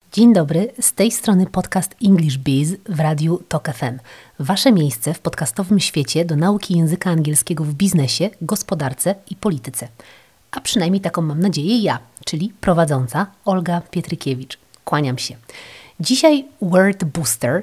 Dzień dobry, z tej strony podcast English Biz w Radiu Tok FM. Wasze miejsce w podcastowym świecie do nauki języka angielskiego w biznesie, gospodarce i polityce. A przynajmniej taką mam nadzieję ja, czyli prowadząca Olga Pietrykiewicz. Kłaniam się. Dzisiaj Word Booster,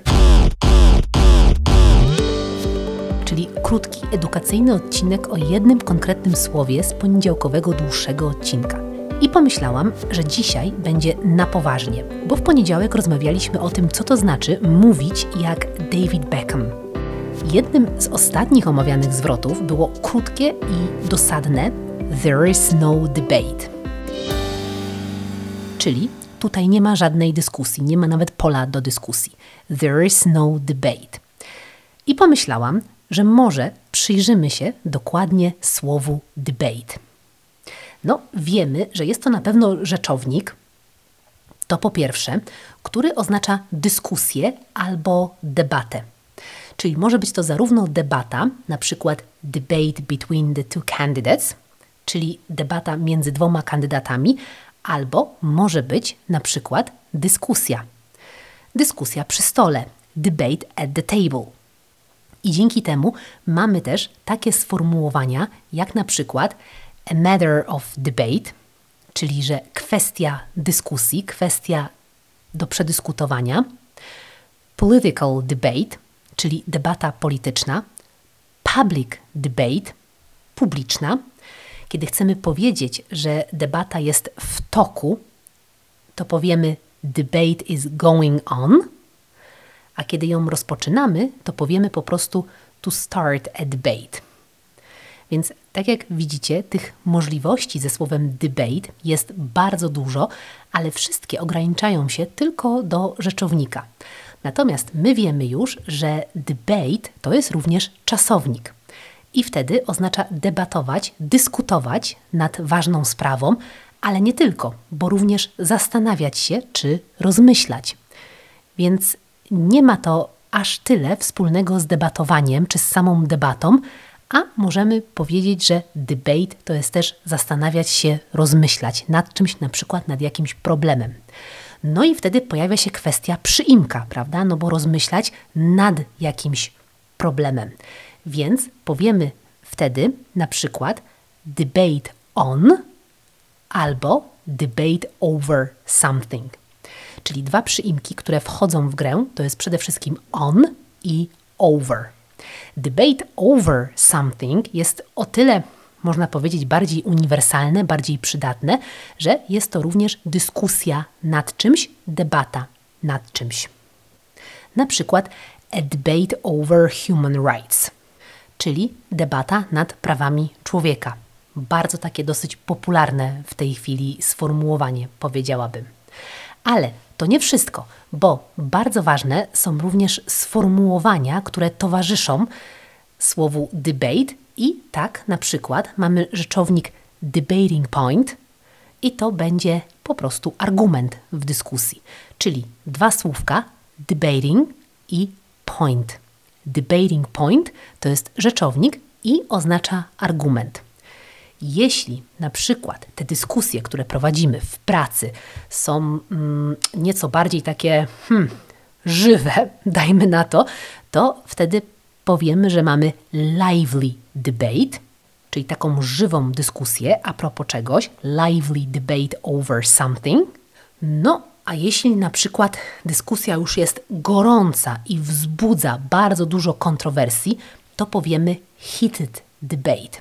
czyli krótki, edukacyjny odcinek o jednym konkretnym słowie z poniedziałkowego dłuższego odcinka. I pomyślałam, że dzisiaj będzie na poważnie, bo w poniedziałek rozmawialiśmy o tym, co to znaczy mówić jak David Beckham. Jednym z ostatnich omawianych zwrotów było krótkie i dosadne "There is no debate". Czyli tutaj nie ma żadnej dyskusji, nie ma nawet pola do dyskusji. There is no debate. I pomyślałam, że może przyjrzymy się dokładnie słowu debate. No, wiemy, że jest to na pewno rzeczownik, to po pierwsze, który oznacza dyskusję albo debatę. Czyli może być to zarówno debata, na przykład debate between the two candidates, czyli debata między dwoma kandydatami, albo może być na przykład dyskusja. Dyskusja przy stole, debate at the table. I dzięki temu mamy też takie sformułowania, jak na przykład a matter of debate, czyli że kwestia dyskusji, kwestia do przedyskutowania, political debate, czyli debata polityczna, public debate, publiczna. Kiedy chcemy powiedzieć, że debata jest w toku, to powiemy debate is going on, a kiedy ją rozpoczynamy, to powiemy po prostu to start a debate. Więc tak jak widzicie, tych możliwości ze słowem debate jest bardzo dużo, ale wszystkie ograniczają się tylko do rzeczownika. Natomiast my wiemy już, że debate to jest również czasownik. I wtedy oznacza debatować, dyskutować nad ważną sprawą, ale nie tylko, bo również zastanawiać się czy rozmyślać. Więc nie ma to aż tyle wspólnego z debatowaniem czy z samą debatą, a możemy powiedzieć, że debate to jest też zastanawiać się, rozmyślać nad czymś, na przykład nad jakimś problemem. No i wtedy pojawia się kwestia przyimka, prawda? No bo rozmyślać nad jakimś problemem. Więc powiemy wtedy na przykład debate on albo debate over something. Czyli dwa przyimki, które wchodzą w grę, to jest przede wszystkim on i over. Debate over something jest o tyle, można powiedzieć, bardziej uniwersalne, bardziej przydatne, że jest to również dyskusja nad czymś, debata nad czymś. Na przykład a debate over human rights, czyli debata nad prawami człowieka. Bardzo takie dosyć popularne w tej chwili sformułowanie, powiedziałabym. Ale to nie wszystko, bo bardzo ważne są również sformułowania, które towarzyszą słowu debate i tak na przykład mamy rzeczownik debating point i to będzie po prostu argument w dyskusji, czyli dwa słówka debating i point. Debating point to jest rzeczownik i oznacza argument. Jeśli na przykład te dyskusje, które prowadzimy w pracy są nieco bardziej takie żywe, dajmy na to wtedy powiemy, że mamy lively debate, czyli taką żywą dyskusję a propos czegoś, lively debate over something. No, a jeśli na przykład dyskusja już jest gorąca i wzbudza bardzo dużo kontrowersji, to powiemy heated debate.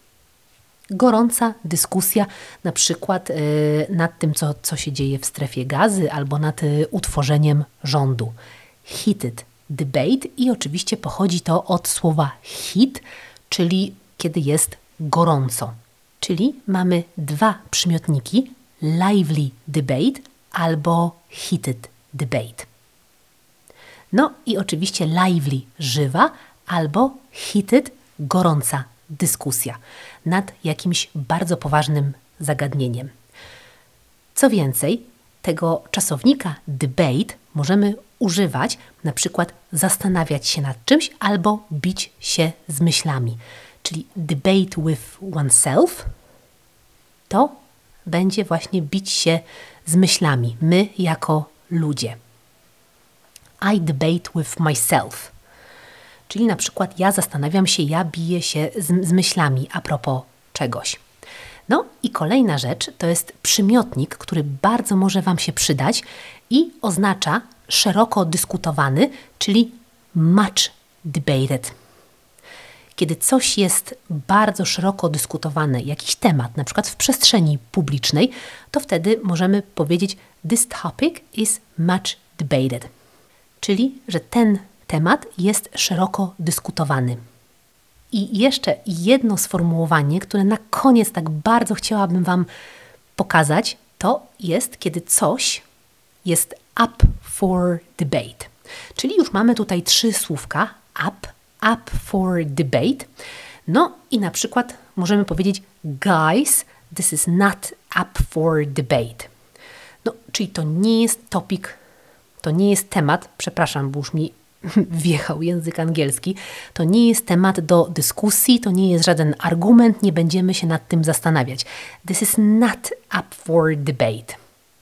Gorąca dyskusja na przykład nad tym, co się dzieje w strefie Gazy albo nad utworzeniem rządu. Heated debate i oczywiście pochodzi to od słowa heat, czyli kiedy jest gorąco. Czyli mamy dwa przymiotniki, lively debate albo heated debate. No i oczywiście lively żywa albo heated gorąca dyskusja nad jakimś bardzo poważnym zagadnieniem. Co więcej, tego czasownika debate możemy używać, na przykład zastanawiać się nad czymś albo bić się z myślami. Czyli debate with oneself to będzie właśnie bić się z myślami. My jako ludzie. I debate with myself. Czyli na przykład ja zastanawiam się, ja biję się z myślami a propos czegoś. No i kolejna rzecz to jest przymiotnik, który bardzo może Wam się przydać i oznacza szeroko dyskutowany, czyli much debated. Kiedy coś jest bardzo szeroko dyskutowane, jakiś temat, na przykład w przestrzeni publicznej, to wtedy możemy powiedzieć this topic is much debated. Czyli, że ten temat jest szeroko dyskutowany. I jeszcze jedno sformułowanie, które na koniec tak bardzo chciałabym Wam pokazać, to jest, kiedy coś jest up for debate. Czyli już mamy tutaj 3 słówka, up for debate. No i na przykład możemy powiedzieć guys, this is not up for debate. No, czyli to nie jest topic, to nie jest temat, przepraszam, bo już mi wjechał język angielski, to nie jest temat do dyskusji, to nie jest żaden argument, nie będziemy się nad tym zastanawiać. This is not up for debate.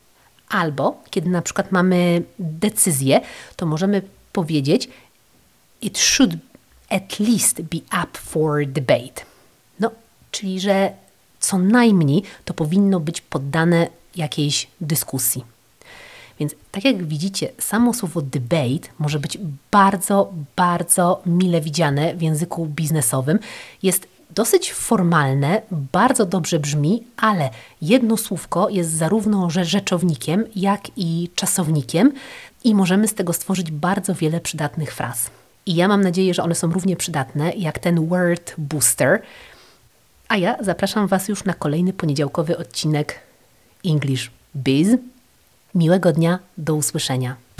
Albo, kiedy na przykład mamy decyzję, to możemy powiedzieć it should at least be up for debate. No, czyli, że co najmniej to powinno być poddane jakiejś dyskusji. Więc tak jak widzicie, samo słowo debate może być bardzo, bardzo mile widziane w języku biznesowym. Jest dosyć formalne, bardzo dobrze brzmi, ale jedno słówko jest zarówno rzeczownikiem, jak i czasownikiem i możemy z tego stworzyć bardzo wiele przydatnych fraz. I ja mam nadzieję, że one są równie przydatne jak ten word booster. A ja zapraszam Was już na kolejny poniedziałkowy odcinek English Biz. Miłego dnia, do usłyszenia.